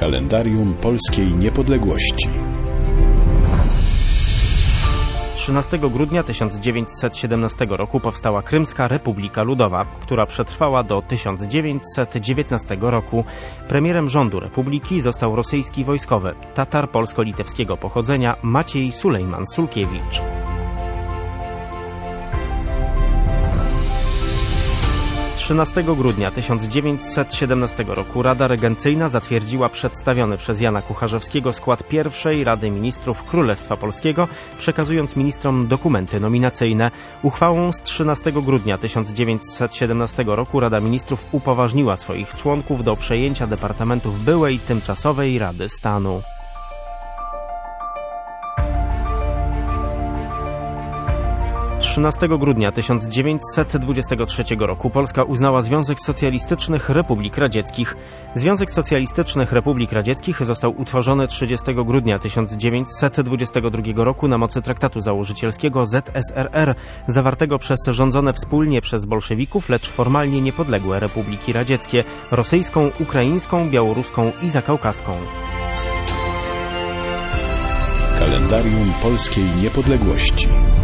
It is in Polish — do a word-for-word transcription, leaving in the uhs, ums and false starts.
Kalendarium Polskiej Niepodległości. trzynastego grudnia tysiąc dziewięćset siedemnastego roku powstała Krymska Republika Ludowa, która przetrwała do tysiąc dziewięćset dziewiętnastego roku. Premierem rządu republiki został rosyjski wojskowy, Tatar polsko-litewskiego pochodzenia Maciej Sulejman Sulkiewicz. trzynastego grudnia tysiąc dziewięćset siedemnastego roku Rada Regencyjna zatwierdziła przedstawiony przez Jana Kucharzewskiego skład pierwszej Rady Ministrów Królestwa Polskiego, przekazując ministrom dokumenty nominacyjne. Uchwałą z trzynastego grudnia tysiąc dziewięćset siedemnastego roku Rada Ministrów upoważniła swoich członków do przejęcia departamentów byłej tymczasowej Rady Stanu. trzynastego grudnia tysiąc dziewięćset dwudziestego trzeciego roku Polska uznała Związek Socjalistycznych Republik Radzieckich. Związek Socjalistycznych Republik Radzieckich został utworzony trzydziestego grudnia tysiąc dziewięćset dwudziestego drugiego roku na mocy traktatu założycielskiego Z S R R, zawartego przez rządzone wspólnie przez bolszewików, lecz formalnie niepodległe republiki radzieckie: rosyjską, ukraińską, białoruską i zakaukaską. Kalendarium Polskiej Niepodległości.